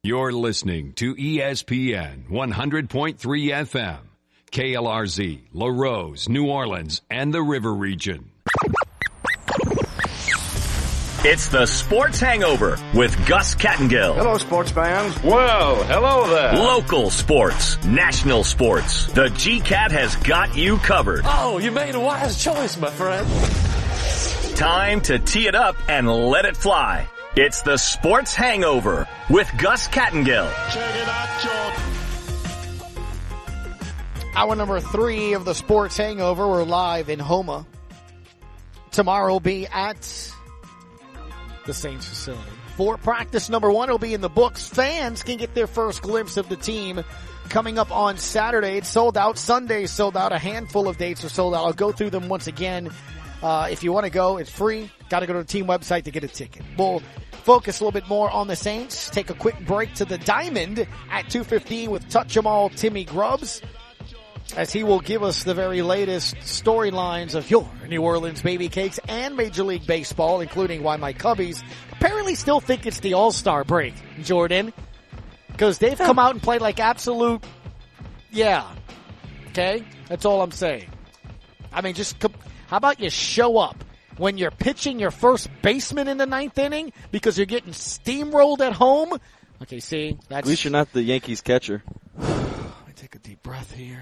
You're listening to ESPN 100.3 FM, KLRZ, LaRose, New Orleans, and the River Region. It's the Sports Hangover with Gus Kattengill. Hello, sports fans. Well, hello there. Local sports, national sports. The GCAT has got you covered. Oh, you made a wise choice, my friend. Time to tee it up and let it fly. It's the Sports Hangover with Gus Kattengill. Check it out, Jordan. Hour number 3 of the Sports Hangover. We're live in Houma. Tomorrow will be at the Saints facility. For practice number 1 will be in the books. Fans can get their first glimpse of the team coming up on Saturday. It's sold out. Sunday sold out. A handful of dates are sold out. I'll go through them once again. If you want to go, it's free. Got to go to the team website to get a ticket. We'll focus a little bit more on the Saints. Take a quick break to the Diamond at 2:15 with Touch 'em All Timmy Grubbs, as he will give us the very latest storylines of your New Orleans Baby Cakes and Major League Baseball, including why my Cubbies apparently still think it's the All-Star break, Jordan, because they've come out and played like absolute, okay? That's all I'm saying. I mean, how about you show up when you're pitching your first baseman in the 9th inning because you're getting steamrolled at home? Okay, see, that's... At least you're not the Yankees catcher. Let me take a deep breath here.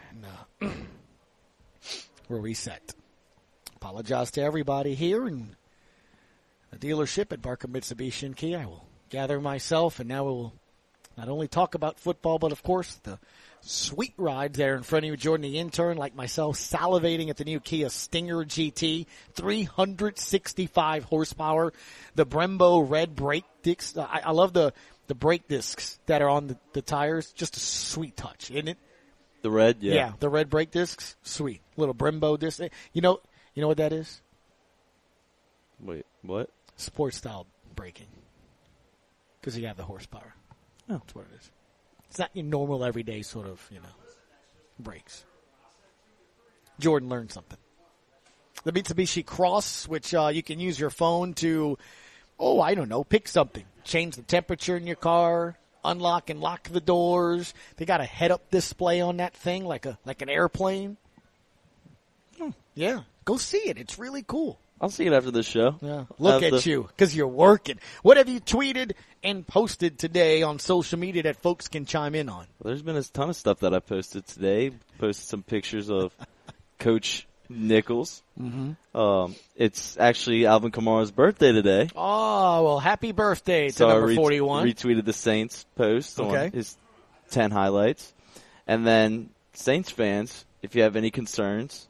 We're reset. Apologize to everybody here in the dealership at Barker Mitsubishi and Kia. I will gather myself, and now we will not only talk about football, but of course the sweet rides there in front of you. Jordan, the intern, like myself, salivating at the new Kia Stinger GT, 365 horsepower. The Brembo red brake discs. I love the brake discs that are on the tires. Just a sweet touch, isn't it? The red, yeah. Yeah, the red brake discs, sweet. Little Brembo disc. You know what that is? Wait, what? Sports style braking. Because you have the horsepower. Oh. That's what it is. It's not your normal everyday sort of, brakes. Jordan learned something. The Mitsubishi Cross, which you can use your phone to, pick something. Change the temperature in your car. Unlock and lock the doors. They got a head-up display on that thing, like an airplane. Yeah, go see it. It's really cool. I'll see it after this show. Yeah, look at you, because you're working. What have you tweeted and posted today on social media that folks can chime in on? Well, there's been a ton of stuff that I posted today. Posted some pictures of Coach Nichols. Mm-hmm. It's actually Alvin Kamara's birthday today. Oh, well, happy birthday to number 41. Retweeted the Saints post on his 10 highlights. And then, Saints fans, if you have any concerns,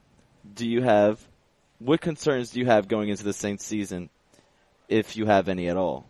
what concerns do you have going into the Saints season, if you have any at all?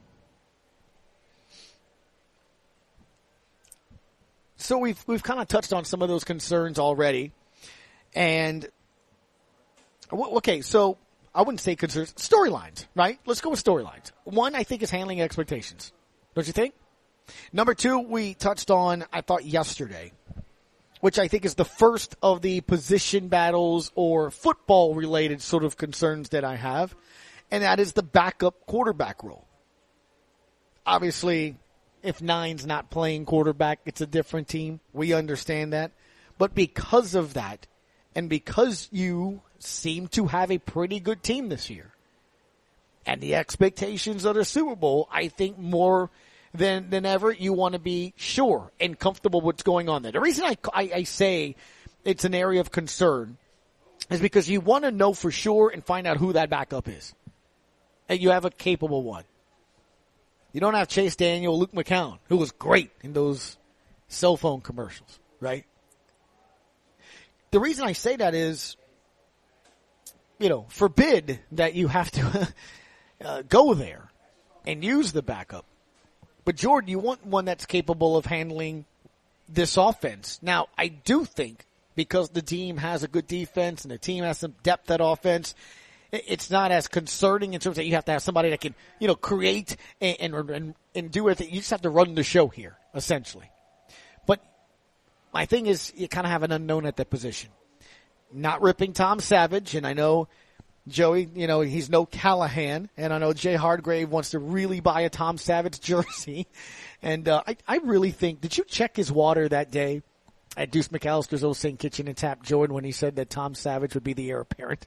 So we've kind of touched on some of those concerns already. And okay, so I wouldn't say concerns. Storylines, right? Let's go with storylines. 1, I think, is handling expectations. Don't you think? Number 2, we touched on, I thought, yesterday, which I think is the first of the position battles or football-related sort of concerns that I have, and that is the backup quarterback role. Obviously, if Nine's not playing quarterback, it's a different team. We understand that. But because of that, and because you seem to have a pretty good team this year, and the expectations of the Super Bowl, I think more than ever, you want to be sure and comfortable with what's going on there. The reason I say it's an area of concern is because you want to know for sure and find out who that backup is. And you have a capable one. You don't have Chase Daniel, Luke McCown, who was great in those cell phone commercials, right? The reason I say that is, forbid that you have to go there and use the backup. But, Jordan, you want one that's capable of handling this offense. Now, I do think because the team has a good defense and the team has some depth at offense, it's not as concerning in terms that you have to have somebody that can, create and do it. You just have to run the show here, essentially. But my thing is you kind of have an unknown at that position. Not ripping Tom Savage, and I know Joey, he's no Callahan, and I know Jay Hardgrave wants to really buy a Tom Savage jersey. And I really think, did you check his water that day at Deuce McAllister's Old St. Kitchen and Tap Jordan when he said that Tom Savage would be the heir apparent?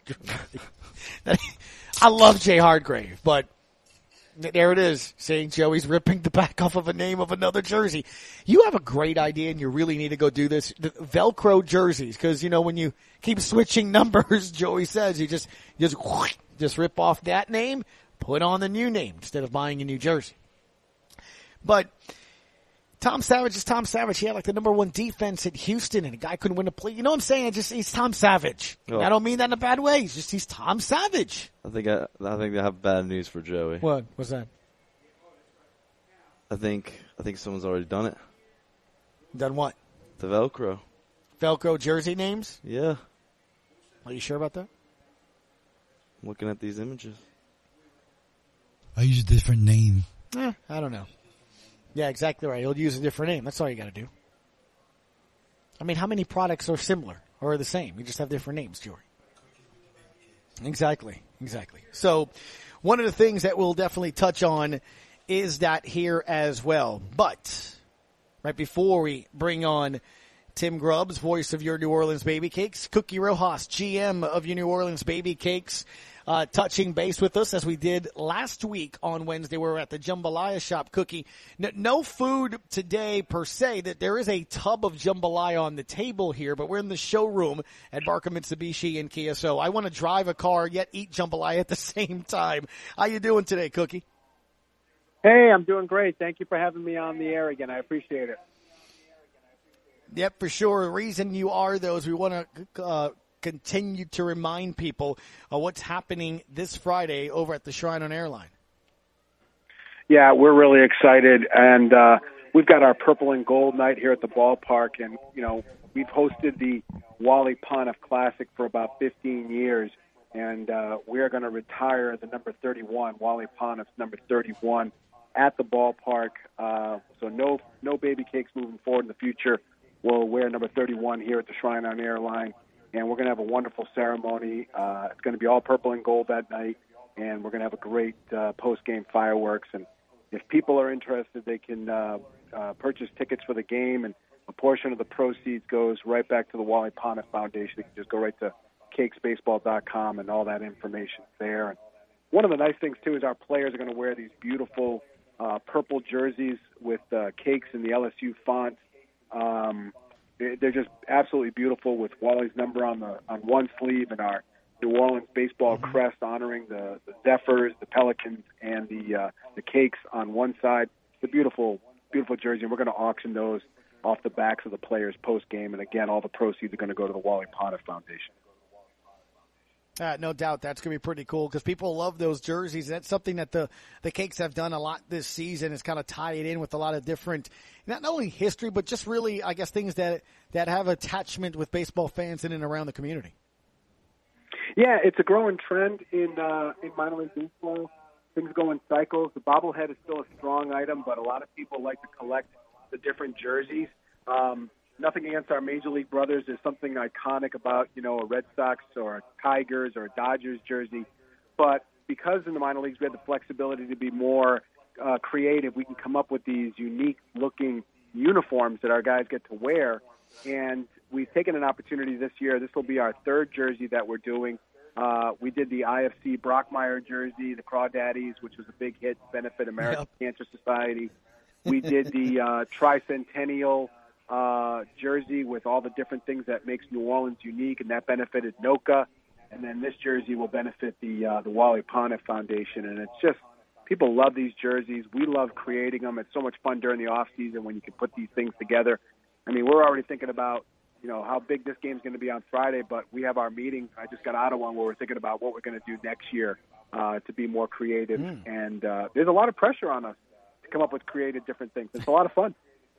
I love Jay Hardgrave, but there it is, saying Joey's ripping the back off of a name of another jersey. You have a great idea, and you really need to go do this. The Velcro jerseys, because, when you keep switching numbers, Joey says, you just rip off that name, put on the new name instead of buying a new jersey. But Tom Savage is Tom Savage. He had like the number 1 defense at Houston, and a guy couldn't win a play. You know what I'm saying? He's Tom Savage. Oh. I don't mean that in a bad way. He's Tom Savage. I think I have bad news for Joey. What? What's that? I think someone's already done it. Done what? The Velcro. Velcro jersey names? Yeah. Are you sure about that? I'm looking at these images. I use a different name. I don't know. Yeah, exactly right. He'll use a different name. That's all you got to do. I mean, how many products are similar or are the same? You just have different names, Joey. Exactly. So one of the things that we'll definitely touch on is that here as well. But right before we bring on Tim Grubbs, voice of your New Orleans Baby Cakes, Cookie Rojas, GM of your New Orleans Baby Cakes, touching base with us as we did last week on Wednesday. We were at the Jambalaya shop. Cookie, no food today per se. That there is a tub of jambalaya on the table here, but we're in the showroom at Barker Mitsubishi in Kia. So I want to drive a car yet eat jambalaya at the same time. How you doing today, Cookie? Hey, I'm doing great. Thank you for having me on the air again. I appreciate it. Yep, for sure. The reason you are, though, is we want to continue to remind people what's happening this Friday over at the Shrine on Airline. Yeah, we're really excited, and we've got our purple and gold night here at the ballpark, and, we've hosted the Wally Pontiff Classic for about 15 years, and we are going to retire the number 31, Wally Pontiff's number 31, at the ballpark. So no baby cakes moving forward in the future. We'll wear number 31 here at the Shrine on Airline, and we're going to have a wonderful ceremony. It's going to be all purple and gold that night, and we're going to have a great post-game fireworks. And if people are interested, they can purchase tickets for the game, and a portion of the proceeds goes right back to the Wally Pontiff Foundation. You can just go right to cakesbaseball.com, and all that information is there. And one of the nice things, too, is our players are going to wear these beautiful purple jerseys with cakes in the LSU font. They're just absolutely beautiful with Wally's number on one sleeve and our New Orleans baseball crest honoring the Zephyrs, the Pelicans, and the Cakes on one side. It's a beautiful, beautiful jersey, and we're going to auction those off the backs of the players post-game. And, again, all the proceeds are going to go to the Wally Pontiff Foundation. No doubt that's going to be pretty cool because people love those jerseys. That's something that the Cakes have done a lot this season is kind of tie it in with a lot of different, not only history, but just really, I guess, things that have attachment with baseball fans in and around the community. Yeah, it's a growing trend in minor league baseball. Things go in cycles. The bobblehead is still a strong item, but a lot of people like to collect the different jerseys. Nothing against our Major League brothers. There's something iconic about, a Red Sox or a Tigers or a Dodgers jersey. But because in the minor leagues we have the flexibility to be more creative, we can come up with these unique-looking uniforms that our guys get to wear. And we've taken an opportunity this year. This will be our third jersey that we're doing. We did the IFC Brockmeyer jersey, the Crawdaddies, which was a big hit to benefit American Cancer Society. We did the Tricentennial jersey with all the different things that makes New Orleans unique, and that benefited NOCA. And then this jersey will benefit the Wally Pontiff Foundation. And it's just, people love these jerseys. We love creating them. It's so much fun during the off season when you can put these things together. I mean, we're already thinking about, how big this game's going to be on Friday, but we have our meeting. I just got out of one where we're thinking about what we're going to do next year to be more creative. And there's a lot of pressure on us to come up with creative different things. It's a lot of fun.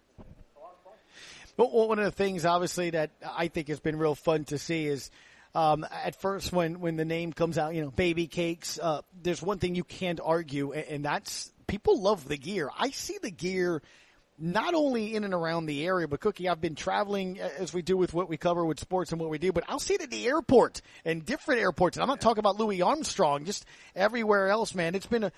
But one of the things, obviously, that I think has been real fun to see is at first when the name comes out, Baby Cakes, there's one thing you can't argue, and that's people love the gear. I see the gear not only in and around the area, but Cookie, I've been traveling as we do with what we cover with sports and what we do, but I'll see it at the airport and different airports. And I'm not talking about Louis Armstrong, just everywhere else, man. It's been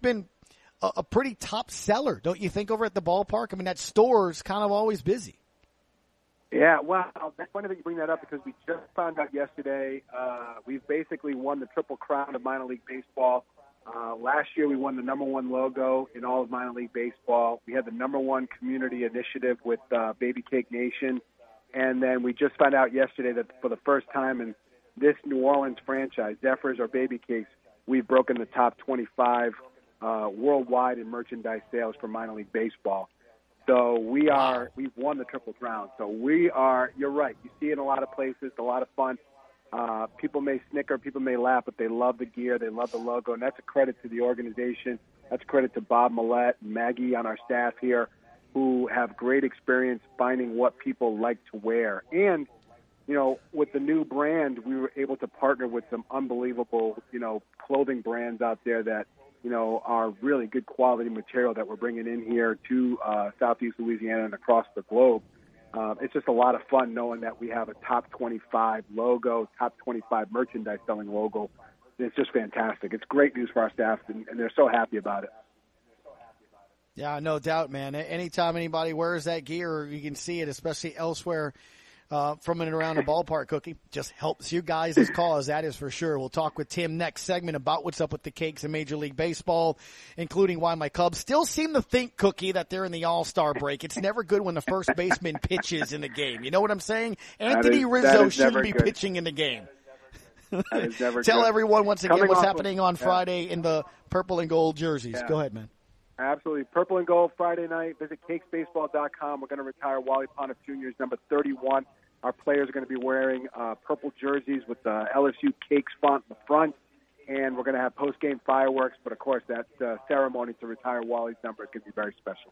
a pretty top seller, don't you think, over at the ballpark? I mean, that store's kind of always busy. Yeah, well, that's funny that you bring that up because we just found out yesterday we've basically won the Triple Crown of minor league baseball. Last year we won the #1 logo in all of minor league baseball. We had the #1 community initiative with Baby Cake Nation. And then we just found out yesterday that for the first time in this New Orleans franchise, Zephyrs or Baby Cakes, we've broken the top 25 worldwide in merchandise sales for minor league baseball. So we've won the Triple Crown. So you're right. You see it in a lot of places, a lot of fun. People may snicker, people may laugh, but they love the gear, they love the logo, and that's a credit to the organization. That's a credit to Bob Millette and Maggie on our staff here, who have great experience finding what people like to wear. And, with the new brand, we were able to partner with some unbelievable, clothing brands out there that, are really good quality material that we're bringing in here to Southeast Louisiana and across the globe. It's just a lot of fun knowing that we have a top 25 logo, top 25 merchandise selling logo. It's just fantastic. It's great news for our staff, and they're so happy about it. Yeah, no doubt, man. Anytime anybody wears that gear, you can see it, especially elsewhere from and around the ballpark, Cookie. Just helps you guys' cause, that is for sure. We'll talk with Tim next segment about what's up with the Cakes in Major League Baseball, including why my Cubs still seem to think, Cookie, that they're in the All-Star break. It's never good when the first baseman pitches in the game. You know what I'm saying? Anthony Rizzo shouldn't be pitching in the game. That is never Tell good. everyone once again what's happening on Friday in the purple and gold jerseys. Go ahead, man. Absolutely. Purple and gold Friday night. Visit cakesbaseball.com. We're going to retire Wally Pontiff Jr.'s number 31. Our players are going to be wearing purple jerseys with the LSU Cakes font in the front, and we're going to have post-game fireworks. But, of course, that ceremony to retire Wally's number is going to be very special.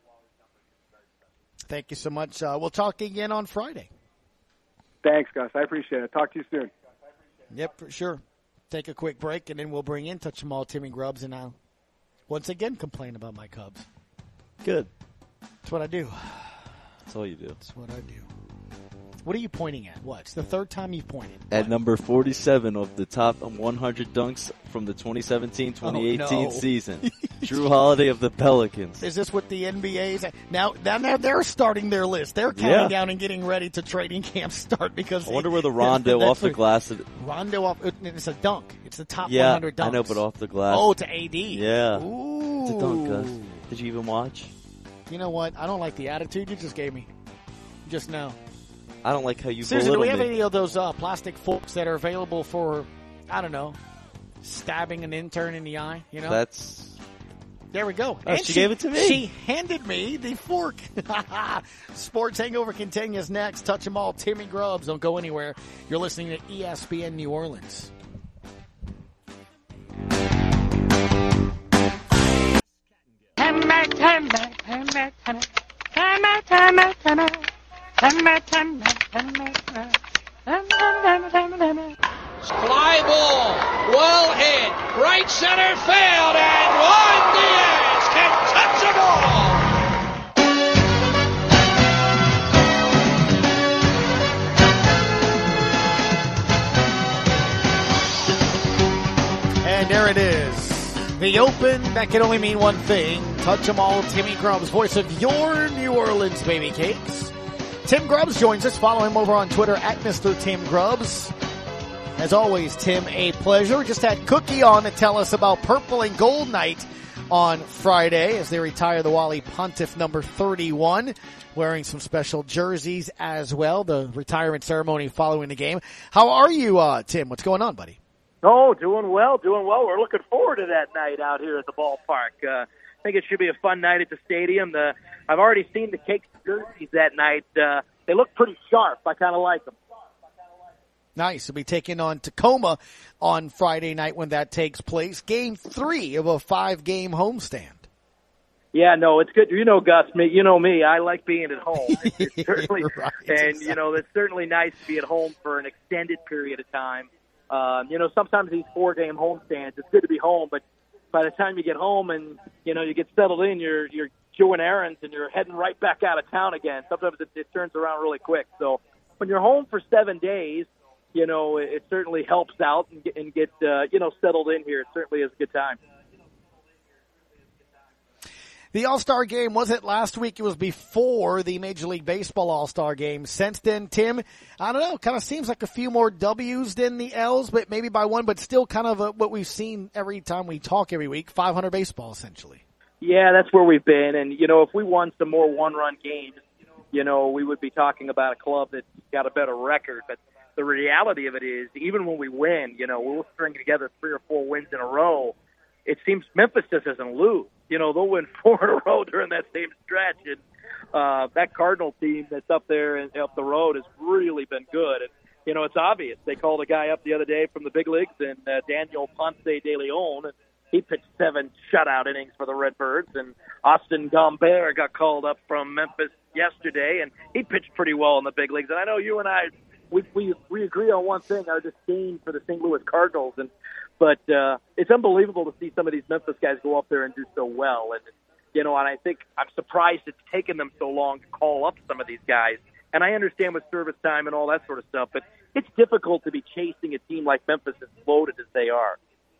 Thank you so much. We'll talk again on Friday. Thanks, Gus. I appreciate it. Talk to you soon. Yep, for sure. Take a quick break, and then we'll bring in Touch 'em All Timmy Grubbs, and I'll once again complain about my Cubs. Good. That's what I do. That's all you do. That's what I do. What are you pointing at? What? It's the third time you've pointed. At number 47 of the top 100 dunks from the 2017-2018 season. Drew Holiday of the Pelicans. Is this what the NBA's? Now they're starting their list. They're counting down and getting ready to training camp start because. I wonder where the Rondo off the glass. Rondo off. It's a dunk. It's the top 100 dunks. I know, but off the glass. Oh, to AD. Yeah. Ooh. It's a dunk, Gus. Did you even watch? You know what? I don't like the attitude you just gave me. Just now. I don't like how you Susan, do we have me. any of those plastic forks that are available for, I don't know, stabbing an intern in the eye? You know, there we go. Oh, and she gave it to me. She handed me the fork. Sports Hangover continues next. Touch 'em all. Timmy Grubbs. Don't go anywhere. You're listening to ESPN New Orleans. Fly ball, well hit, right center field, and Juan Diaz can touch the ball. And there it is. The Open, that can only mean one thing. Touch 'em all, Timmy Grubbs, voice of your New Orleans Baby Cakes. Tim Grubbs joins us. Follow him over on Twitter at Mr. Tim Grubbs. As always, Tim, a pleasure. We just had Cookie on to tell us about Purple and Gold Night on Friday as they retire the Wally Pontiff number 31, wearing some special jerseys as well. The retirement ceremony following the game. How are you, Tim? What's going on, buddy? Oh, doing well. We're looking forward to that night out here at the ballpark. I think it should be a fun night at the stadium. I've already seen the Cakes jerseys that night. They look pretty sharp. I kind of like them. Nice. We'll be taking on Tacoma on Friday night when that takes place. Game 3 of a 5-game homestand. Yeah, no, it's good. You know, Gus, you know me. I like being at home. It's certainly, right, and, exactly. you know, it's certainly nice to be at home for an extended period of time. You know, sometimes these 4-game homestands, it's good to be home, but by the time you get home and, you know, you get settled in, you're doing errands and you're heading right back out of town again. Sometimes it turns around really quick. So when you're home for 7 days, you know, it certainly helps out and get you know, settled in here. It certainly is a good time. The All-Star Game wasn't last week. It was before the Major League Baseball All-Star Game. Since then, Tim, I don't know, kind of seems like a few more W's than the L's, but maybe by one, but still kind of what we've seen every time we talk every week, 500 baseball essentially. Yeah, that's where we've been. And, you know, if we won some more one-run games, you know, we would be talking about a club that's got a better record. But the reality of it is, even when we win, you know, we'll string together 3 or 4 wins in a row. It seems Memphis just doesn't lose. You know, they'll win 4 in a row during that same stretch. And that Cardinal team that's up there and up the road has really been good. And, you know, it's obvious. They called a guy up the other day from the big leagues, and Daniel Ponce de Leon, and he pitched 7 shutout innings for the Redbirds. And Austin Gombert got called up from Memphis yesterday, and he pitched pretty well in the big leagues. And I know you and I, we agree on one thing, our disdain for the St. Louis Cardinals. But it's unbelievable to see some of these Memphis guys go up there and do so well. And, you know, and I think I'm surprised it's taken them so long to call up some of these guys. And I understand with service time and all that sort of stuff, but it's difficult to be chasing a team like Memphis as loaded as they are.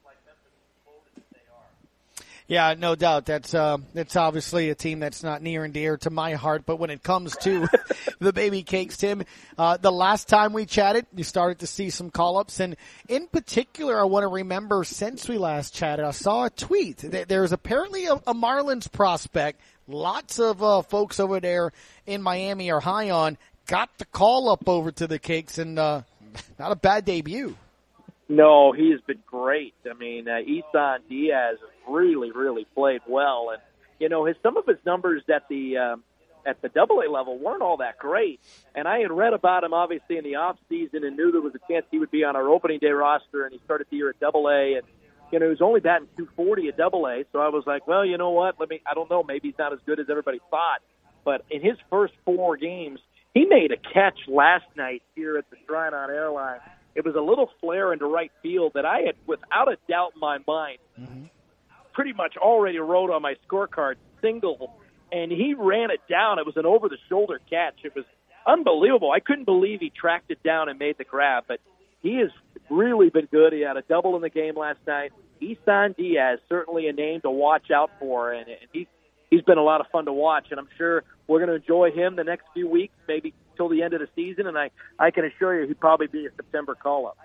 Yeah, no doubt. That's obviously a team that's not near and dear to my heart. But when it comes to the Baby Cakes, Tim, the last time we chatted, you started to see some call-ups. And in particular, I want to remember since we last chatted, I saw a tweet. There's apparently a Marlins prospect. Lots of folks over there in Miami are high on. Got the call-up over to the Cakes, and not a bad debut. No, he has been great. I mean, Isan Diaz has really, really played well, and you know, some of his numbers at the AA level weren't all that great. And I had read about him obviously in the off season and knew there was a chance he would be on our opening day roster. And he started the year at AA, and you know, he was only batting .240 at AA. So I was like, well, you know what? I don't know, maybe he's not as good as everybody thought. But in his first 4 games, he made a catch last night here at the Shrine on Airline. It was a little flare into right field that I had, without a doubt in my mind, pretty much already wrote on my scorecard, single, and he ran it down. It was an over-the-shoulder catch. It was unbelievable. I couldn't believe he tracked it down and made the grab, but he has really been good. He had a double in the game last night. Isan Diaz, certainly a name to watch out for, and he's been a lot of fun to watch, and I'm sure we're going to enjoy him the next few weeks, maybe till the end of the season, and I can assure you he'd probably be a September call-up.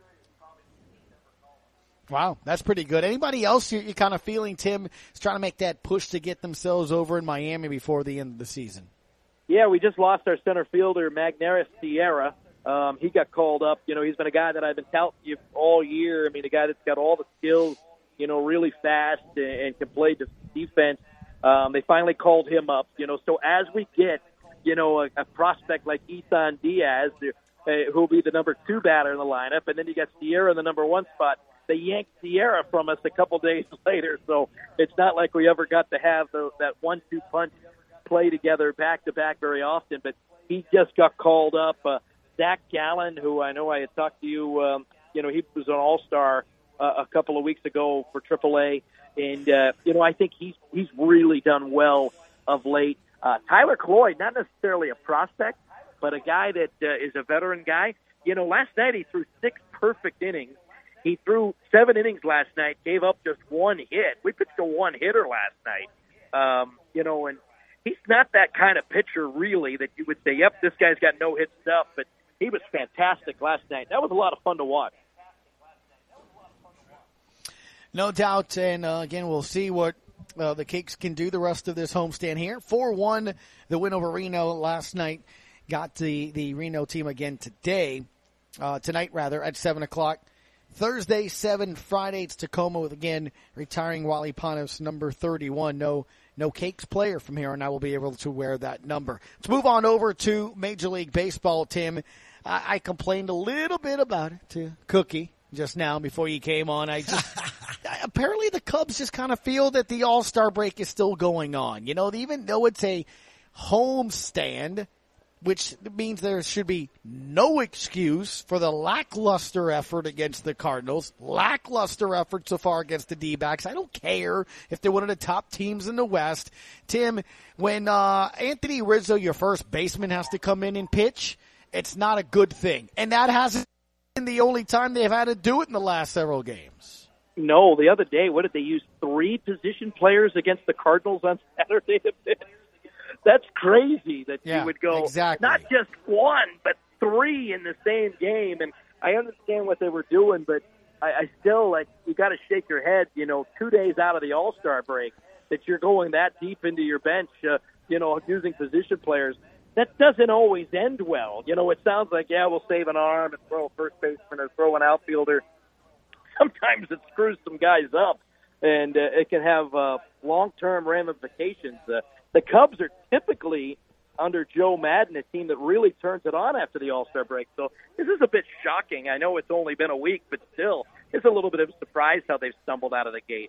Wow, that's pretty good. Anybody else you're kind of feeling, Tim, is trying to make that push to get themselves over in Miami before the end of the season? Yeah, we just lost our center fielder, Magneuris Sierra. He got called up. You know, he's been a guy that I've been touting you all year. I mean, a guy that's got all the skills, you know, really fast and can play defense. They finally called him up, you know, so as we get, you know, a prospect like Isan Diaz, who'll be the number 2 batter in the lineup, and then you got Sierra in the number 1 spot. They yanked Sierra from us a couple days later, so it's not like we ever got to have that 1-2 punch play together back-to-back very often, but he just got called up. Zach Gallen, who I know I had talked to you, you know, he was an all-star a couple of weeks ago for AAA, and, you know, I think he's really done well of late. Tyler Cloyd, not necessarily a prospect, but a guy that is a veteran guy. You know, last night he threw 6 perfect innings. He threw 7 innings last night, gave up just 1 hit. We pitched a 1-hitter last night. You know, and he's not that kind of pitcher, really, that you would say, yep, this guy's got no-hit stuff, but he was fantastic last night. That was a lot of fun to watch. No doubt, and again, we'll see what the Cakes can do the rest of this homestand here. 4-1, the win over Reno last night. Got the Reno team again tonight at 7 o'clock. Thursday, 7, Friday, it's Tacoma with, again, retiring Wally Panos, number 31. No Cakes player from here, and I will be able to wear that number. Let's move on over to Major League Baseball, Tim. I complained a little bit about it to Cookie just now before you came on. Apparently the Cubs just kind of feel that the All-Star break is still going on. You know, even though it's a home stand, which means there should be no excuse for the lackluster effort against the Cardinals, lackluster effort so far against the D-backs. I don't care if they're one of the top teams in the West. Tim, when Anthony Rizzo, your first baseman, has to come in and pitch, it's not a good thing. And that hasn't been the only time they've had to do it in the last several games. No, the other day, what did they use? 3 position players against the Cardinals on Saturday to pitch? That's crazy that you would go, exactly. Not just 1, but 3 in the same game. And I understand what they were doing, but I still, you got to shake your head, 2 days out of the All-Star break, that you're going that deep into your bench, using position players. That doesn't always end well. It sounds like, we'll save an arm and throw a first baseman or throw an outfielder. Sometimes it screws some guys up, and it can have long-term ramifications. The Cubs are typically, under Joe Madden, a team that really turns it on after the All-Star break. So this is a bit shocking. I know it's only been a week, but still, it's a little bit of a surprise how they've stumbled out of the gate.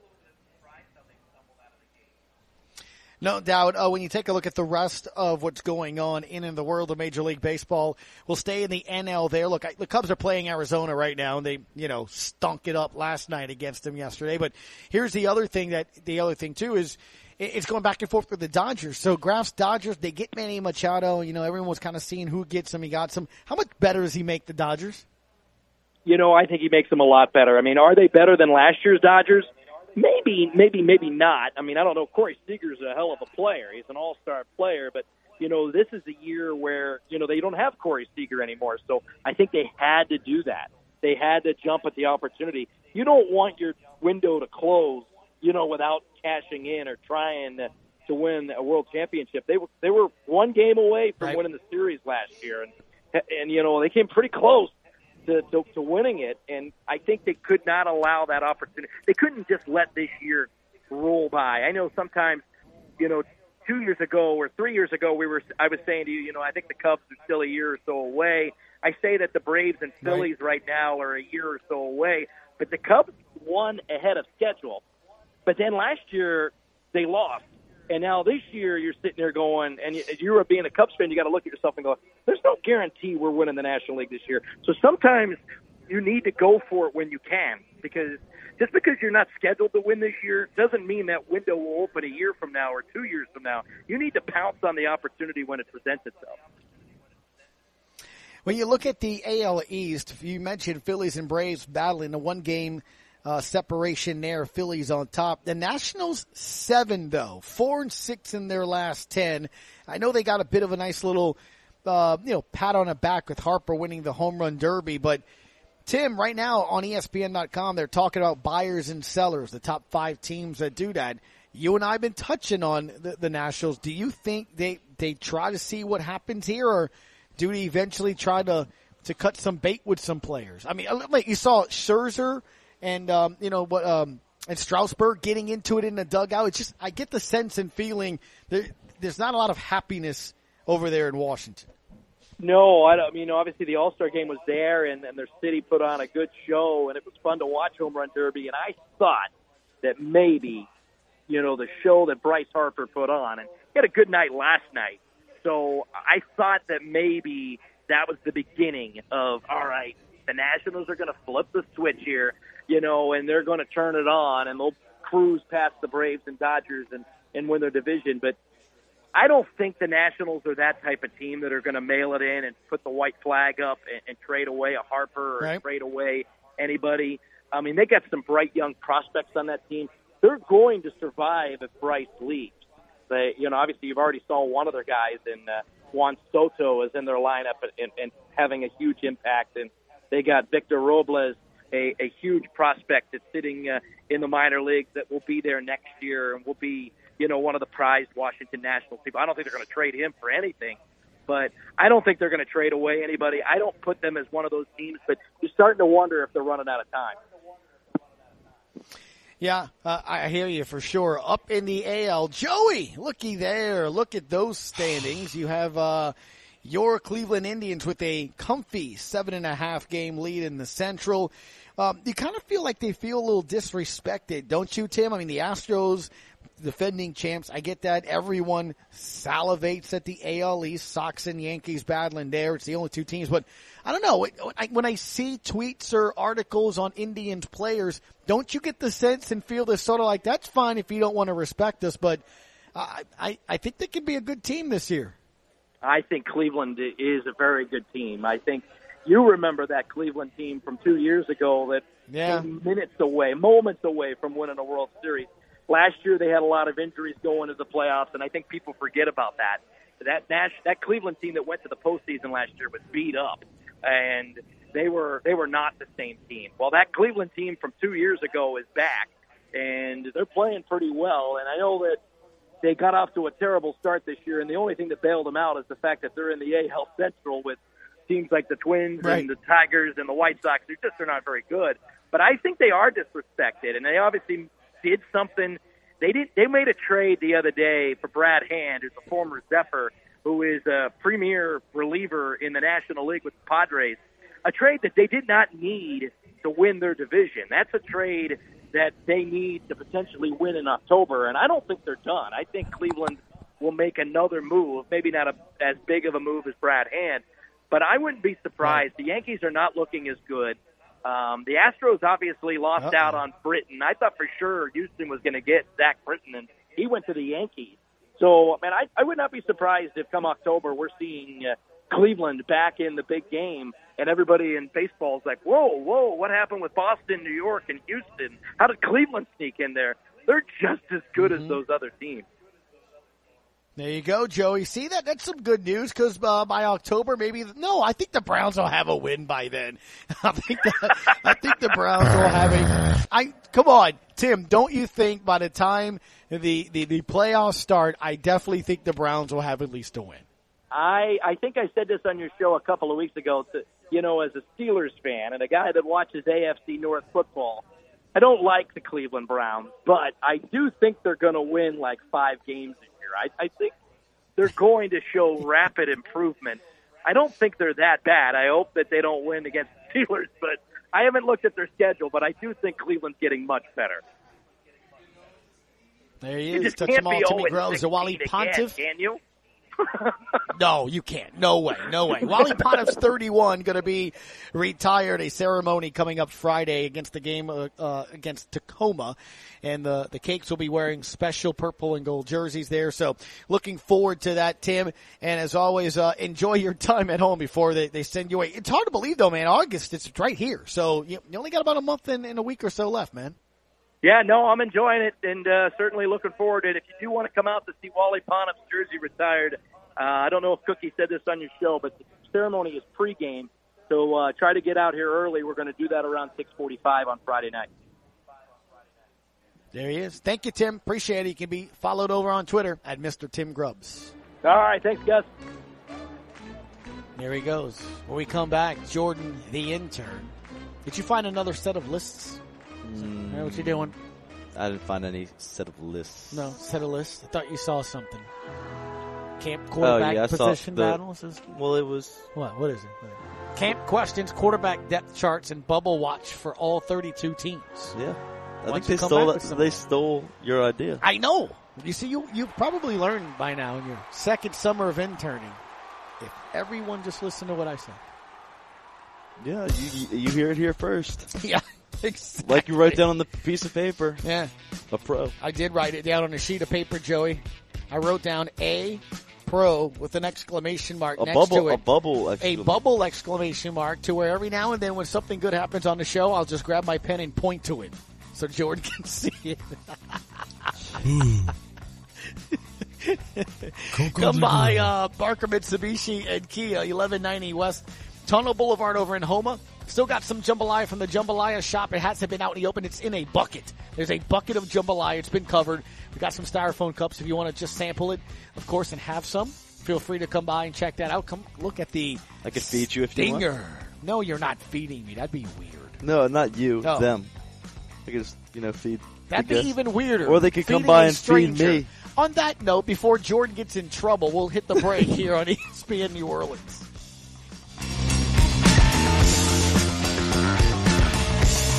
No doubt. When you take a look at the rest of what's going on in the world of Major League Baseball, we'll stay in the NL there. Look, the Cubs are playing Arizona right now, and they, stunk it up last night against them yesterday. But here's the other thing too is it's going back and forth with the Dodgers. So Graf's Dodgers, they get Manny Machado. Everyone was kind of seeing who gets him. He got some. How much better does he make the Dodgers? I think he makes them a lot better. I mean, are they better than last year's Dodgers? Maybe not. I mean, I don't know. Corey Seager's a hell of a player. He's an all-star player, but, this is a year where, they don't have Corey Seager anymore. So I think they had to do that. They had to jump at the opportunity. You don't want your window to close, without cashing in or trying to win a world championship. They were 1 game away from winning the series last year, and they came pretty close to winning it, and I think they could not allow that opportunity. They couldn't just let this year roll by. I know sometimes, 2 years ago or 3 years ago, I was saying to you, I think the Cubs are still a year or so away. I say that the Braves and Phillies right now are a year or so away, but the Cubs won ahead of schedule. But then last year they lost. And now this year you're sitting there going, and you're being a Cubs fan, you got to look at yourself and go, there's no guarantee we're winning the National League this year. So sometimes you need to go for it when you can, because just because you're not scheduled to win this year doesn't mean that window will open a year from now or 2 years from now. You need to pounce on the opportunity when it presents itself. When you look at the AL East, you mentioned Phillies and Braves battling a 1-game separation there. Phillies on top. The Nationals 7 though, 4-6 in their last 10. I know they got a bit of a nice little, pat on the back with Harper winning the home run derby. But Tim, right now on ESPN.com, they're talking about buyers and sellers, the top 5 teams that do that. You and I have been touching on the Nationals. Do you think they try to see what happens here, or do they eventually try to cut some bait with some players? I mean, like you saw Scherzer and and Strasburg getting into it in the dugout. It's just, I get the sense and feeling there's not a lot of happiness over there in Washington. No, I don't. Obviously the All-Star game was there, and their city put on a good show, and it was fun to watch Home Run Derby. And I thought that maybe, the show that Bryce Harper put on, and he had a good night last night. So I thought that maybe that was the beginning of, all right, the Nationals are going to flip the switch here, and they're going to turn it on, and they'll cruise past the Braves and Dodgers and win their division. But I don't think the Nationals are that type of team that are going to mail it in and put the white flag up and trade away a Harper or trade away anybody. I mean, they got some bright young prospects on that team. They're going to survive if Bryce leaves. They, obviously you've already saw one of their guys in Juan Soto is in their lineup and having a huge impact. And they got Victor Robles, a huge prospect that's sitting in the minor leagues that will be there next year and will be, one of the prized Washington Nationals people. I don't think they're going to trade him for anything, but I don't think they're going to trade away anybody. I don't put them as one of those teams, but you're starting to wonder if they're running out of time. Yeah, I hear you for sure. Up in the AL, Joey, looky there. Look at those standings. You have your Cleveland Indians with a comfy 7.5 game lead in the Central. you kind of feel like they feel a little disrespected, don't you, Tim? I mean, the Astros, defending champs, I get that. Everyone salivates at the AL East, Sox and Yankees battling there. It's the only two teams. But I don't know. When I see tweets or articles on Indians players, don't you get the sense and feel this sort of like, that's fine if you don't want to respect us, but I think they could be a good team this year. I think Cleveland is a very good team. I think you remember that Cleveland team from 2 years ago that came moments away from winning a World Series. Last year they had a lot of injuries going into the playoffs, and I think people forget about that. That Cleveland team that went to the postseason last year was beat up, and they were not the same team. Well, that Cleveland team from 2 years ago is back, and they're playing pretty well. And I know that they got off to a terrible start this year, and the only thing that bailed them out is the fact that they're in the AL Central with teams like the Twins and the Tigers and the White Sox. They're not very good. But I think they are disrespected, and they obviously did something. They made a trade the other day for Brad Hand, who's a former Zephyr, who is a premier reliever in the National League with the Padres. A trade that they did not need to win their division. That's a trade that they need to potentially win in October, and I don't think they're done. I think Cleveland will make another move, maybe not as big of a move as Brad Hand, but I wouldn't be surprised. The Yankees are not looking as good. The Astros obviously lost out on Britton. I thought for sure Houston was going to get Zach Britton, and he went to the Yankees. So, man, I would not be surprised if come October we're seeing Cleveland back in the big game, and everybody in baseball is like, whoa, what happened with Boston, New York, and Houston? How did Cleveland sneak in there? They're just as good as those other teams. There you go, Joey. See that? That's some good news because by October, I think the Browns will have a win by then. I think the Browns will have come on, Tim, don't you think by the time the playoffs start, I definitely think the Browns will have at least a win. I think I said this on your show a couple of weeks ago, as a Steelers fan and a guy that watches AFC North football, I don't like the Cleveland Browns, but I do think they're going to win like 5 games this year. I think they're going to show rapid improvement. I don't think they're that bad. I hope that they don't win against the Steelers, but I haven't looked at their schedule, but I do think Cleveland's getting much better. There he is. Touch them all, Timmy Groves, the Wally Pontiff. Can you? No, you can't. No way. Wally Pontiff's 31, going to be retired. A ceremony coming up Friday against the game against Tacoma, and the Cakes will be wearing special purple and gold jerseys there. So looking forward to that, Tim. And as always, enjoy your time at home before they send you away. It's hard to believe, though, man. August, it's right here. So you only got about a month and a week or so left, man. Yeah, no, I'm enjoying it and certainly looking forward to it. If you do want to come out to see Wally Pontiff's jersey retired, I don't know if Cookie said this on your show, but the ceremony is pregame, so try to get out here early. We're going to do that around 6:45 on Friday night. There he is. Thank you, Tim. Appreciate it. You can be followed over on Twitter at Mr. Tim Grubbs. All right, thanks, Gus. There he goes. When we come back, Jordan, the intern. Did you find another set of lists? What you doing? I didn't find any set of lists. No, set of lists? I thought you saw something. Camp quarterback position battles? Well, it was... What is it? Camp questions, quarterback depth charts, and bubble watch for all 32 teams. Yeah. I think they stole your idea. I know. You see, you've probably learned by now in your second summer of interning. If everyone just listened to what I said. Yeah, you hear it here first. Yeah. Exactly. Like you write down on the piece of paper. Yeah. A pro. I did write it down on a sheet of paper, Joey. I wrote down A, pro, with an exclamation mark next to it. A bubble exclamation mark to where every now and then when something good happens on the show, I'll just grab my pen and point to it so Jordan can see it. Come by Barker Mitsubishi and Kia, 1190 West Tunnel Boulevard over in Houma. Still got some jambalaya from the Jambalaya shop. It hasn't been out in the open. It's in a bucket. There's a bucket of jambalaya. It's been covered. We got some styrofoam cups if you want to just sample it, of course, and have some. Feel free to come by and check that out. Come look at the I could feed you if you want. No, you're not feeding me. That'd be weird. No, not you. No. Them. I could just, feed. That'd be even weirder. Or they could come by and feed me. On that note, before Jordan gets in trouble, we'll hit the break here on ESPN New Orleans.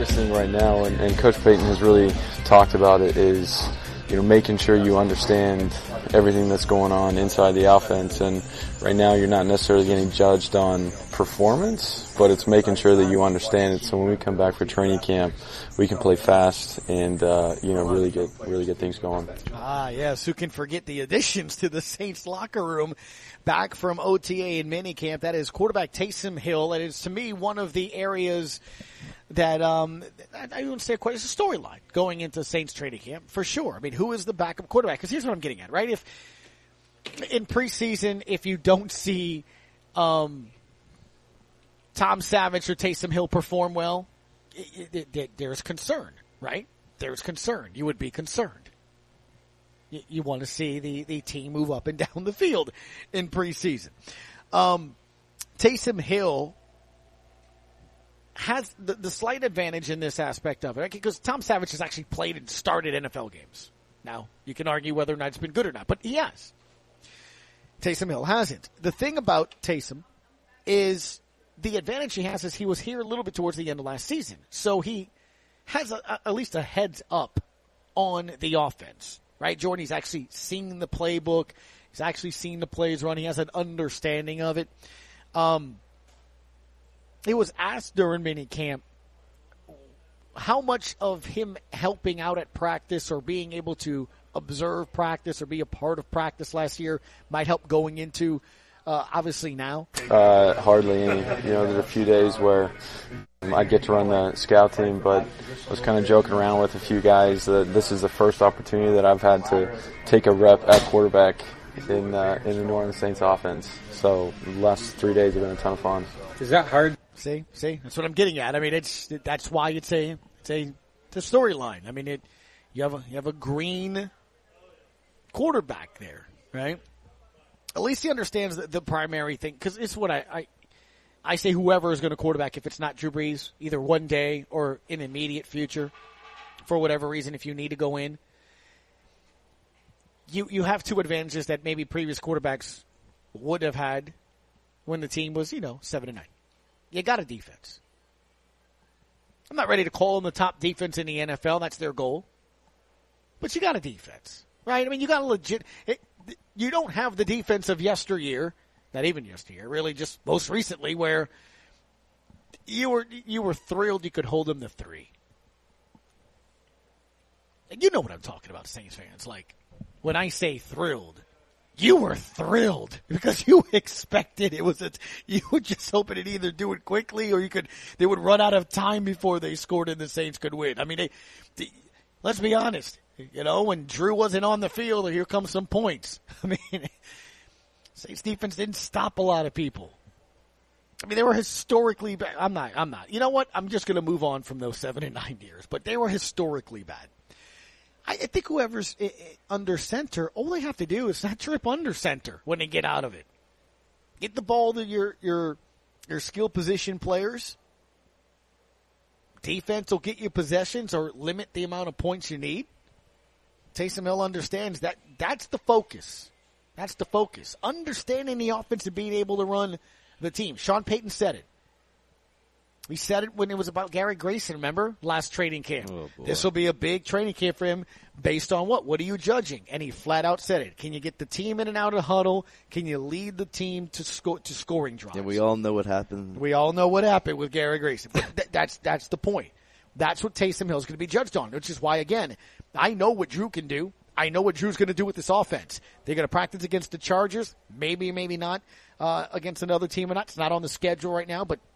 biggest thing right now, and Coach Payton has really talked about it, is making sure you understand everything that's going on inside the offense. And right now you're not necessarily getting judged on performance, but it's making sure that you understand it. So when we come back for training camp, we can play fast and, really get things going. Yes. Who can forget the additions to the Saints locker room back from OTA and minicamp? That is quarterback Taysom Hill. It is, to me, one of the areas that, I wouldn't say it's a storyline going into Saints training camp for sure. I mean, who is the backup quarterback? Because here's what I'm getting at, right? If in preseason, if you don't see, Tom Savage or Taysom Hill perform well, there's concern, right? There's concern. You would be concerned. You want to see the team move up and down the field in preseason. Taysom Hill has the slight advantage in this aspect of it, right? Because Tom Savage has actually played and started NFL games. Now, you can argue whether or not it's been good or not, but he has. Taysom Hill hasn't. The thing about Taysom is the advantage he has is he was here a little bit towards the end of last season. So he has at least a heads up on the offense, right? Jordan, he's actually seen the playbook. He's actually seen the plays run. He has an understanding of it. It was asked during minicamp how much of him helping out at practice or being able to observe practice or be a part of practice last year might help going into obviously now. Hardly any. There's a few days where I get to run the scout team, but I was kind of joking around with a few guys that this is the first opportunity that I've had to take a rep at quarterback in the New Orleans Saints offense. So the last 3 days have been a ton of fun. Is that hard? See, that's what I'm getting at. I mean, that's why it's a storyline. I mean, you have a green quarterback there, right? At least he understands the primary thing, because it's what I say. Whoever is going to quarterback, if it's not Drew Brees, either one day or in immediate future, for whatever reason, if you need to go in, you have two advantages that maybe previous quarterbacks would have had when the team was 7-9. You got a defense. I'm not ready to call them the top defense in the NFL. That's their goal. But you got a defense, right? I mean, you got a legit. You don't have the defense of yesteryear, not even yesteryear, really just most recently, where you were thrilled you could hold them to 3. And you know what I'm talking about, Saints fans. Like, when I say thrilled, you were thrilled because you expected you were just hoping to either do it quickly or they would run out of time before they scored and the Saints could win. I mean, let's be honest. When Drew wasn't on the field, here comes some points. I mean, Saints defense didn't stop a lot of people. I mean, they were historically bad. I'm not. You know what? I'm just going to move on from those 7 and 9 years, but they were historically bad. I think whoever's under center, all they have to do is not trip under center when they get out of it. Get the ball to your skill position players. Defense will get you possessions or limit the amount of points you need. Taysom Hill understands that that's the focus. That's the focus. Understanding the offense and being able to run the team. Sean Payton said it. He said it when it was about Gary Grayson, remember? Last training camp. Oh, this will be a big training camp for him based on what? What are you judging? And he flat out said it. Can you get the team in and out of the huddle? Can you lead the team to scoring drives? And we all know what happened. We all know what happened with Gary Grayson. But that's the point. That's what Taysom Hill is going to be judged on, which is why, again, I know what Drew can do. I know what Drew's going to do with this offense. They're going to practice against the Chargers, maybe not, against another team or not. It's not on the schedule right now, but,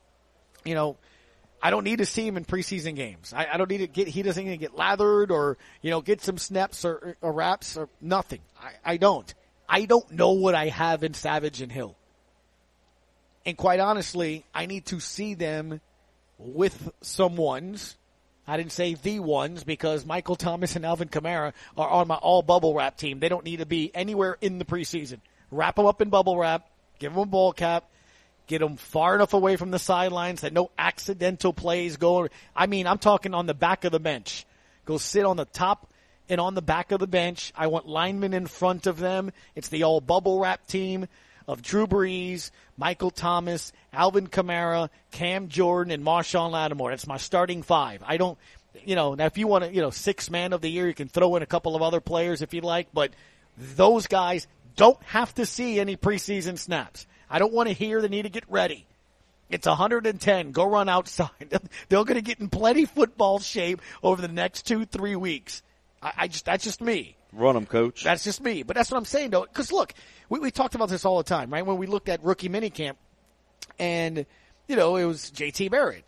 I don't need to see him in preseason games. I don't need to he doesn't need to get lathered or, get some snaps or wraps or nothing. I don't. I don't know what I have in Savage and Hill. And quite honestly, I need to see them with some ones. I didn't say the ones because Michael Thomas and Alvin Kamara are on my all bubble wrap team. They don't need to be anywhere in the preseason. Wrap them up in bubble wrap, give them a ball cap, get them far enough away from the sidelines that no accidental plays go. I mean, I'm talking on the back of the bench. Go sit on the top and on the back of the bench. I want linemen in front of them. It's the all bubble wrap team. of Drew Brees, Michael Thomas, Alvin Kamara, Cam Jordan, and Marshawn Lattimore. That's my starting 5. I don't, now if you want to, 6th man of the year, you can throw in a couple of other players if you like, but those guys don't have to see any preseason snaps. I don't want to hear they need to get ready. It's 110. Go run outside. They're going to get in plenty football shape over the next 2-3 weeks. That's just me. Run them, coach. That's just me. But that's what I'm saying, though. Because, look, we talked about this all the time, right? When we looked at rookie minicamp, and, it was J.T. Barrett.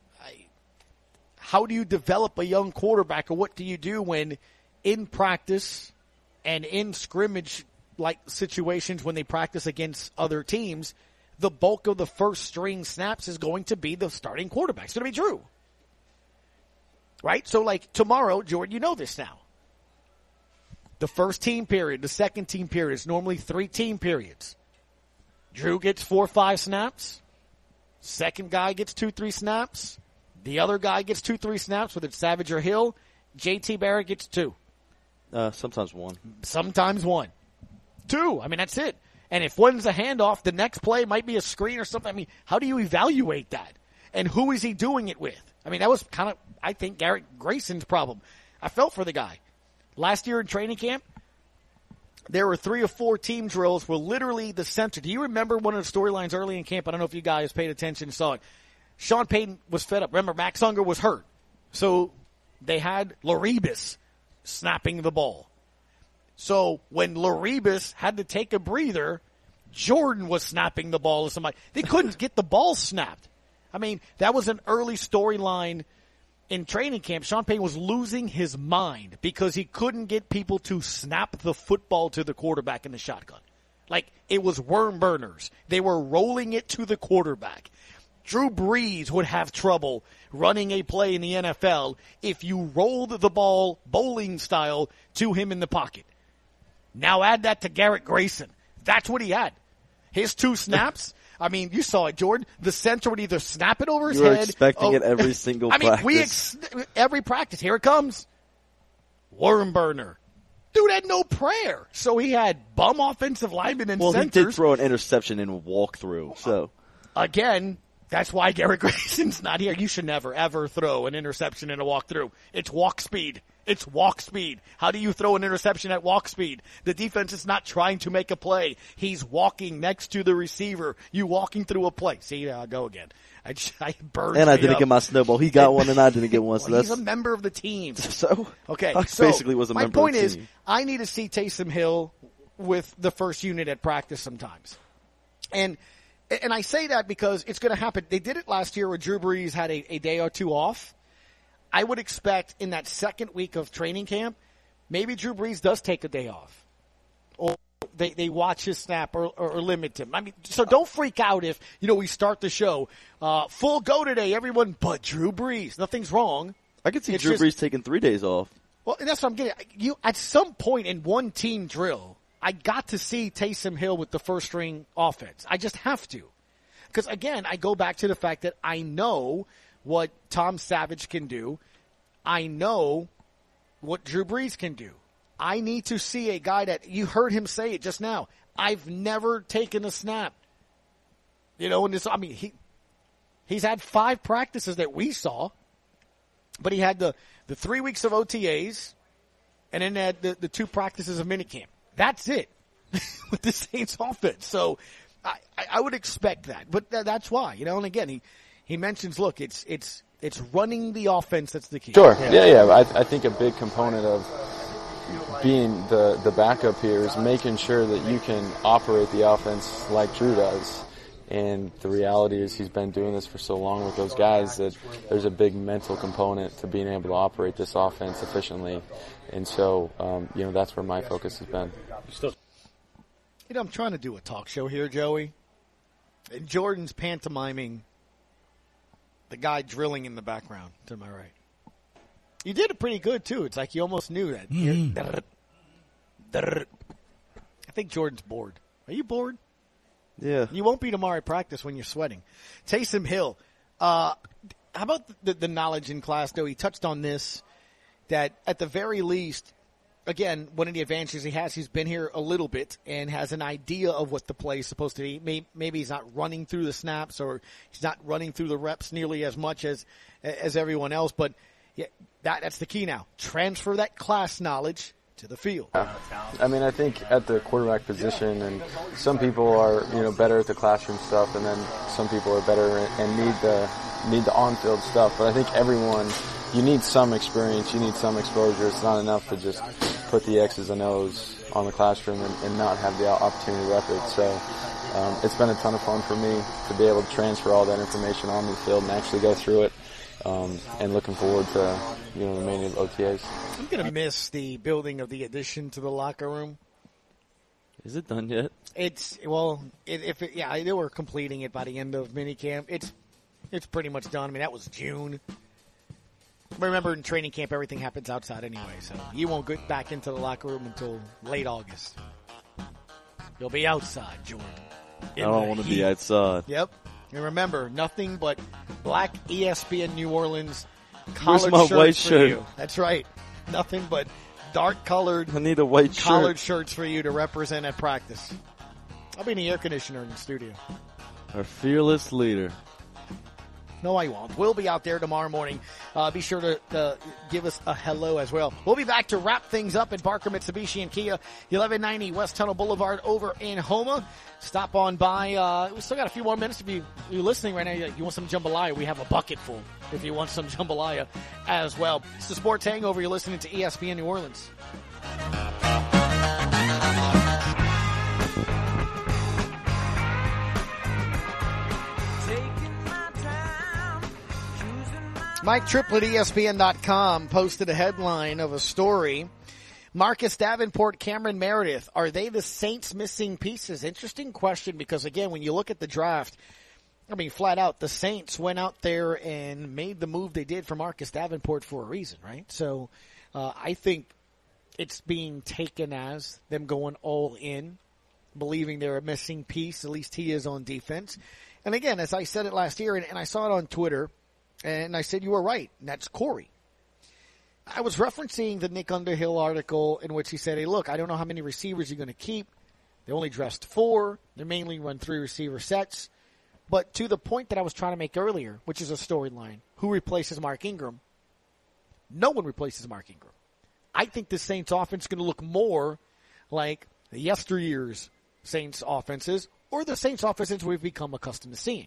How do you develop a young quarterback, or what do you do when in practice and in scrimmage-like situations when they practice against other teams, the bulk of the first-string snaps is going to be the starting quarterback. It's going to be Drew. Right? So, tomorrow, Jordan, you know this now. The first team period, the second team period is normally 3 team periods. Drew gets 4 or 5 snaps. Second guy gets 2-3 snaps. The other guy gets 2-3 snaps, whether it's Savage or Hill. J.T. Barrett gets 2. Sometimes 1. Sometimes 1. 2. I mean, that's it. And if one's a handoff, the next play might be a screen or something. I mean, how do you evaluate that? And who is he doing it with? I mean, that was kind of, I think, Garrett Grayson's problem. I felt for the guy. Last year in training camp, there were 3 or 4 team drills where literally the center. Do you remember one of the storylines early in camp? I don't know if you guys paid attention and saw it. Sean Payton was fed up. Remember, Max Unger was hurt. So they had Laribus snapping the ball. So when Laribus had to take a breather, Jordan was snapping the ball to somebody. They couldn't get the ball snapped. I mean, that was an early storyline in training camp. Sean Payton was losing his mind because he couldn't get people to snap the football to the quarterback in the shotgun. It was worm burners. They were rolling it to the quarterback. Drew Brees would have trouble running a play in the NFL if you rolled the ball bowling style to him in the pocket. Now add that to Garrett Grayson. That's what he had. His 2 snaps. I mean, you saw it, Jordan. The center would either snap it over his head. You were expecting it every single practice. Every practice. Here it comes. Worm burner. Dude had no prayer. So he had bum offensive linemen and centers. Well, he did throw an interception in a walkthrough. So again, that's why Garrett Grayson's not here. You should never, ever throw an interception in a walkthrough. It's walk speed. It's walk speed. How do you throw an interception at walk speed? The defense is not trying to make a play. He's walking next to the receiver. You walking through a play. See, I'll go again. I burned and I didn't get my snowball. He got one and I didn't get one. So he's a member of the team. So okay, I basically was a member of the team. My point is, I need to see Taysom Hill with the first unit at practice sometimes. And I say that because it's going to happen. They did it last year where Drew Brees had a day or 2 off. I would expect in that second week of training camp, maybe Drew Brees does take a day off. Or they watch his snap or limit him. I mean, so don't freak out if, we start the show, full go today, everyone but Drew Brees. Nothing's wrong. I could see Drew Brees taking 3 days off. Well, that's what I'm getting. At some point in one team drill, I got to see Taysom Hill with the first string offense. I just have to. Because, again, I go back to the fact that I know what Tom Savage can do. I know what Drew Brees can do. I need to see a guy that, you heard him say it just now, I've never taken a snap. And this, I mean, he's had 5 practices that we saw, but he had the 3 weeks of OTAs and then had the 2 practices of minicamp. That's it with the Saints offense. So I would expect that, but that's why, and again, he mentions, look, it's running the offense that's the key. Sure. Yeah. I think a big component of being the backup here is making sure that you can operate the offense like Drew does. And the reality is he's been doing this for so long with those guys that there's a big mental component to being able to operate this offense efficiently. And so, that's where my focus has been. I'm trying to do a talk show here, Joey. And Jordan's pantomiming the guy drilling in the background to my right. You did it pretty good, too. It's like you almost knew that. Mm-hmm. I think Jordan's bored. Are you bored? Yeah. You won't be tomorrow at practice when you're sweating. Taysom Hill. How about the knowledge in class, though? He touched on this, that at the very least, again, one of the advantages he has, he's been here a little bit and has an idea of what the play is supposed to be. Maybe he's not running through the snaps or he's not running through the reps nearly as much as everyone else, but yeah, that's the key now. Transfer that class knowledge to the field. I mean, I think at the quarterback position, and some people are, better at the classroom stuff, and then some people are better and need the on-field stuff. But I think everyone, you need some experience, you need some exposure. It's not enough to just put the X's and O's on the classroom and not have the opportunity to rep it. So it's been a ton of fun for me to be able to transfer all that information on the field and actually go through it. And looking forward to, the remaining of OTAs. I'm going to miss the building of the addition to the locker room. Is it done yet? They were completing it by the end of minicamp. It's pretty much done. I mean, that was June. Remember, in training camp, everything happens outside anyway, so you won't get back into the locker room until late August. You'll be outside, Jordan. I don't want to be outside. Yep. And remember, nothing but black ESPN New Orleans Where's collared my shirts white for shirt? you. That's right. Nothing but dark colored. I need a white collared shirt. shirts for you to represent at practice. I'll be in the air conditioner in the studio. Our fearless leader. No, I won't. We'll be out there tomorrow morning. Be sure to give us a hello as well. We'll be back to wrap things up at Barker Mitsubishi and Kia, 1190 West Tunnel Boulevard over in Houma. Stop on by. We still got a few more minutes. If you're listening right now, you want some jambalaya, we have a bucket full if you want some jambalaya as well. It's the Sports Hangover. You're listening to ESPN New Orleans. Mike Triplett, ESPN.com, posted a headline of a story. Marcus Davenport, Cameron Meredith, are they the Saints' missing pieces? Interesting question because, again, when you look at the draft, I mean, flat out, the Saints went out there and made the move they did for Marcus Davenport for a reason, right? So I think it's being taken as them going all in, believing they're a missing piece, at least he is on defense. And, again, as I said it last year, and I saw it on Twitter, and I said, you were right, and that's Corey. I was referencing the Nick Underhill article in which he said, hey, look, I don't know how many receivers you're going to keep. They only dressed 4. They mainly run 3 receiver sets. But to the point that I was trying to make earlier, which is a storyline, who replaces Mark Ingram? No one replaces Mark Ingram. I think the Saints offense is going to look more like the yesteryear's Saints offenses or the Saints offenses we've become accustomed to seeing.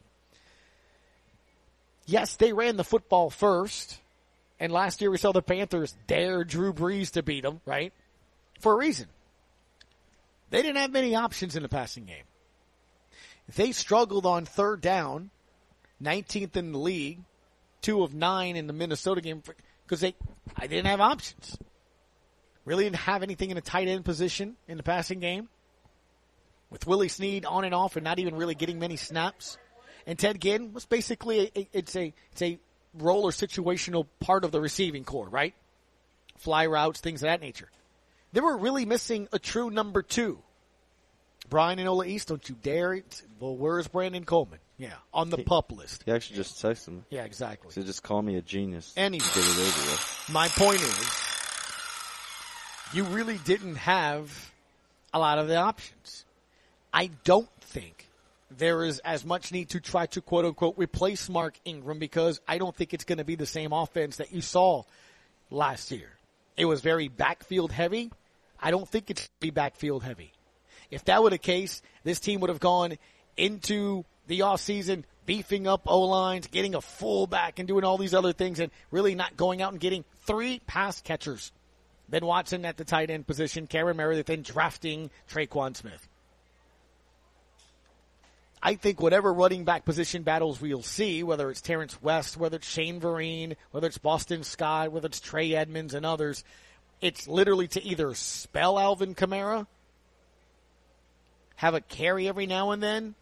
Yes, they ran the football first, and last year we saw the Panthers dare Drew Brees to beat them, right? For a reason. They didn't have many options in the passing game. They struggled on third down, 19th in the league, 2 of 9 in the Minnesota game, because I didn't have options. Really didn't have anything in a tight end position in the passing game. With Willie Snead on and off and not even really getting many snaps. And Ted Ginn was basically it's a role or situational part of the receiving core, right? Fly routes, things of that nature. They were really missing a true number 2. Brian Enola East, don't you dare. Well, where's Brandon Coleman? Yeah, on the PUP list. He actually just texted me. Yeah, exactly. So just call me a genius. Anyway, get it over with. My point is, you really didn't have a lot of the options. I don't think there is as much need to try to, quote-unquote, replace Mark Ingram because I don't think it's going to be the same offense that you saw last year. It was very backfield heavy. I don't think it's going to be backfield heavy. If that were the case, this team would have gone into the offseason beefing up O-lines, getting a fullback and doing all these other things and really not going out and getting 3 pass catchers. Ben Watson at the tight end position, Cameron Meredith, and drafting Traquan Smith. I think whatever running back position battles we'll see, whether it's Terrence West, whether it's Shane Vereen, whether it's Boston Scott, whether it's Trey Edmonds and others, it's literally to either spell Alvin Kamara, have a carry every now and then,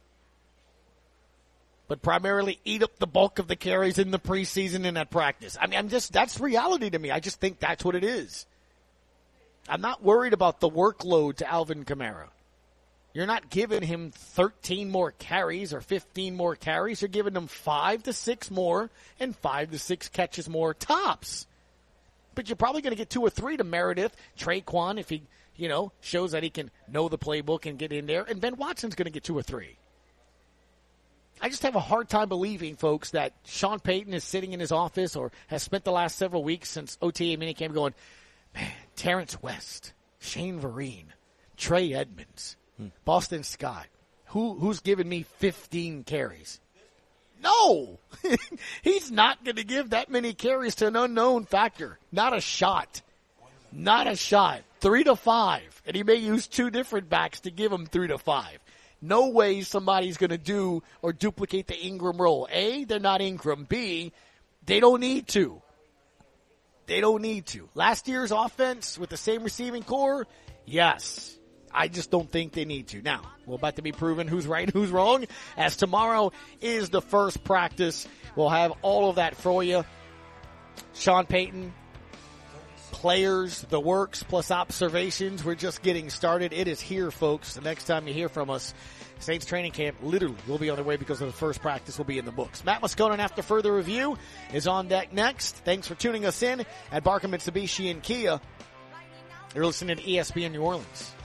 but primarily eat up the bulk of the carries in the preseason and at practice. I mean, that's reality to me. I just think that's what it is. I'm not worried about the workload to Alvin Kamara. You're not giving him 13 more carries or 15 more carries. You're giving him 5 to 6 more and 5 to 6 catches more tops. but you're probably going to get 2 or 3 to Meredith, Traquan, if he, shows that he can know the playbook and get in there, and Ben Watson's going to get 2 or 3. I just have a hard time believing, folks, that Sean Payton is sitting in his office or has spent the last several weeks since OTA minicamp going, man, Terrence West, Shane Vereen, Trey Edmonds, Boston Scott. Who's giving me 15 carries? No! He's not going to give that many carries to an unknown factor. Not a shot. Not a shot. 3 to 5. And he may use 2 different backs to give him 3 to 5. No way somebody's going to do or duplicate the Ingram role. A, they're not Ingram. B, they don't need to. They don't need to. Last year's offense with the same receiving core, yes. I just don't think they need to. Now, we're about to be proven who's right and who's wrong, as tomorrow is the first practice. We'll have all of that for you. Sean Payton, players, the works, plus observations. We're just getting started. It is here, folks. The next time you hear from us, Saints training camp literally will be on their way because of the first practice will be in the books. Matt Moscona, after further review, is on deck next. Thanks for tuning us in at Barker Mitsubishi and Kia. You're listening to ESPN New Orleans.